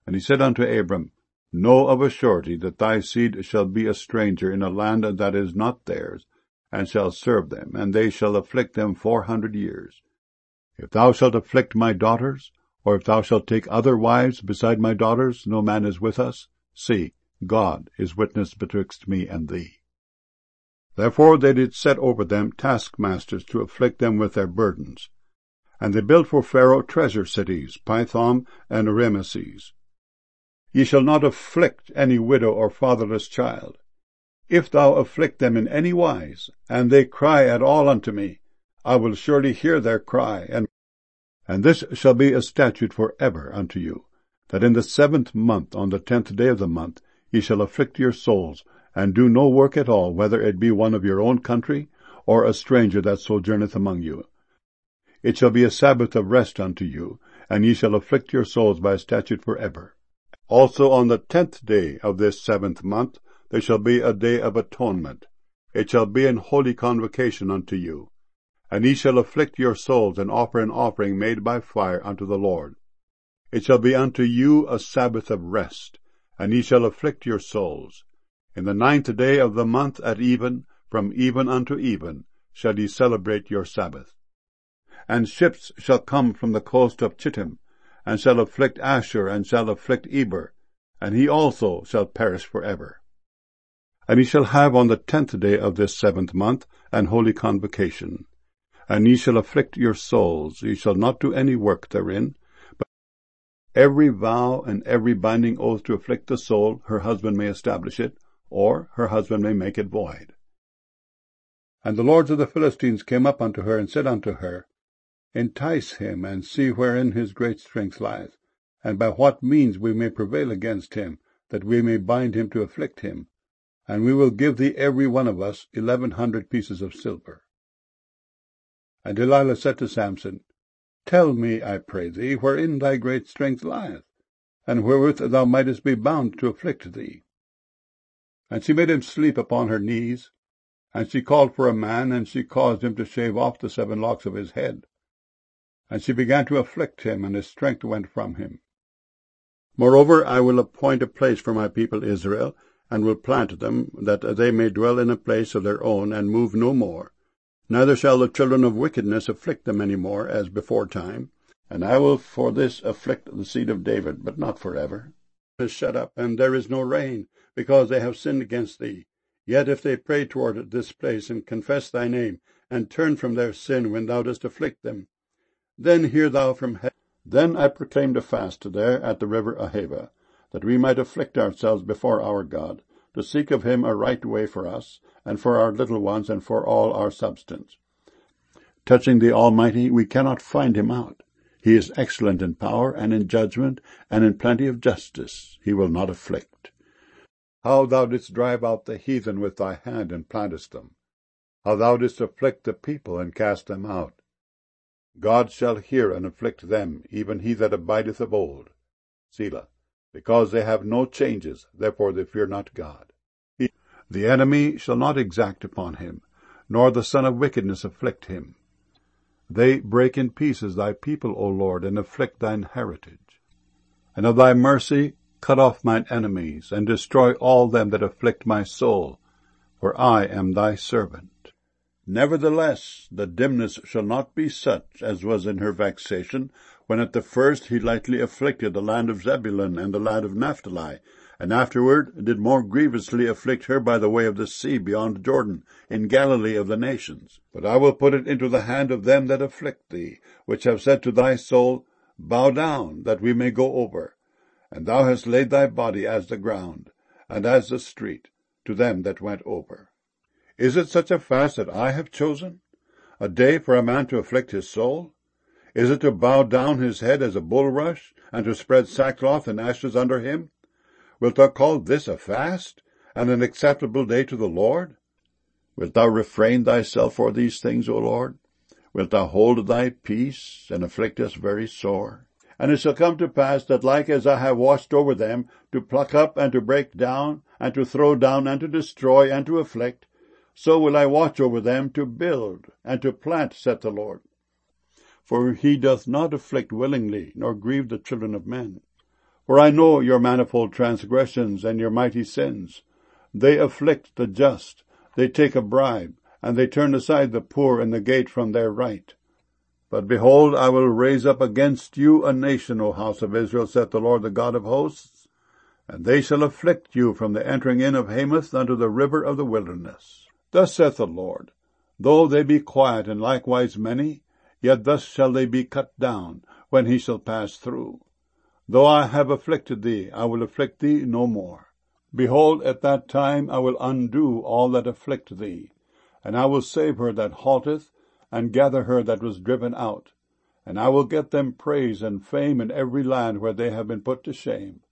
And he said unto Abram, Know of a surety that thy seed shall be a stranger in a land that is not theirs, and shall serve them, and they shall afflict them 400 years. If thou shalt afflict my daughters, or if thou shalt take other wives beside my daughters, no man is with us. See, God is witness betwixt me and thee. Therefore they did set over them taskmasters to afflict them with their burdens. And they built for Pharaoh treasure cities, Pithom and Rameses. Ye shall not afflict any widow or fatherless child. If thou afflict them in any wise, and they cry at all unto me, I will surely hear their cry, and this shall be a statute for ever unto you, that in the 7th month, on the 10th day of the month, ye shall afflict your souls, and do no work at all, whether it be one of your own country, or a stranger that sojourneth among you. It shall be a Sabbath of rest unto you, and ye shall afflict your souls by statute for ever. Also on the 10th day of this 7th month there shall be a day of atonement. It shall be an holy convocation unto you. And ye shall afflict your souls, and offer an offering made by fire unto the Lord. It shall be unto you a Sabbath of rest, and ye shall afflict your souls. In the 9th day of the month at even, from even unto even, shall ye celebrate your Sabbath. And ships shall come from the coast of Chittim, and shall afflict Ashur, and shall afflict Eber, and he also shall perish for ever. And ye shall have on the 10th day of this 7th month an holy convocation. And ye shall afflict your souls, ye shall not do any work therein, but every vow and every binding oath to afflict the soul, her husband may establish it, or her husband may make it void. And the lords of the Philistines came up unto her, and said unto her, Entice him, and see wherein his great strength lieth, and by what means we may prevail against him, that we may bind him to afflict him. And we will give thee every one of us 1,100 pieces of silver. And Delilah said to Samson, Tell me, I pray thee, wherein thy great strength lieth, and wherewith thou mightest be bound to afflict thee. And she made him sleep upon her knees, and she called for a man, and she caused him to shave off the 7 locks of his head. And she began to afflict him, and his strength went from him. Moreover, I will appoint a place for my people Israel, and will plant them, that they may dwell in a place of their own, and move no more. Neither shall the children of wickedness afflict them any more, as before time. And I will for this afflict the seed of David, but not forever. It is shut up, and there is no rain, because they have sinned against thee. Yet if they pray toward this place, and confess thy name, and turn from their sin when thou dost afflict them, then hear thou from heaven. Then I proclaimed a fast there at the river Ahava, that we might afflict ourselves before our God, to seek of him a right way for us, and for our little ones, and for all our substance. Touching the Almighty, we cannot find him out. He is excellent in power, and in judgment, and in plenty of justice. He will not afflict. How thou didst drive out the heathen with thy hand, and plantest them. How thou didst afflict the people, and cast them out. God shall hear and afflict them, even he that abideth of old. Selah. Because they have no changes, therefore they fear not God. The enemy shall not exact upon him, nor the son of wickedness afflict him. They break in pieces thy people, O Lord, and afflict thine heritage. And of thy mercy cut off mine enemies, and destroy all them that afflict my soul, for I am thy servant. Nevertheless, the dimness shall not be such as was in her vexation, when at the first he lightly afflicted the land of Zebulun and the land of Naphtali, and afterward did more grievously afflict her by the way of the sea beyond Jordan, in Galilee of the nations. But I will put it into the hand of them that afflict thee, which have said to thy soul, Bow down, that we may go over. And thou hast laid thy body as the ground, and as the street, to them that went over. Is it such a fast that I have chosen? A day for a man to afflict his soul? Is it to bow down his head as a bulrush, and to spread sackcloth and ashes under him? Wilt thou call this a fast, and an acceptable day to the Lord? Wilt thou refrain thyself for these things, O Lord? Wilt thou hold thy peace, and afflict us very sore? And it shall come to pass that like as I have watched over them, to pluck up and to break down, and to throw down and to destroy and to afflict, so will I watch over them to build and to plant, saith the Lord. For he doth not afflict willingly, nor grieve the children of men. For I know your manifold transgressions and your mighty sins. They afflict the just, they take a bribe, and they turn aside the poor in the gate from their right. But behold, I will raise up against you a nation, O house of Israel, saith the Lord, the God of hosts, and they shall afflict you from the entering in of Hamath unto the river of the wilderness. Thus saith the Lord, though they be quiet and likewise many, yet thus shall they be cut down, when he shall pass through. Though I have afflicted thee, I will afflict thee no more. Behold, at that time I will undo all that afflict thee, and I will save her that halteth, and gather her that was driven out. And I will get them praise and fame in every land where they have been put to shame.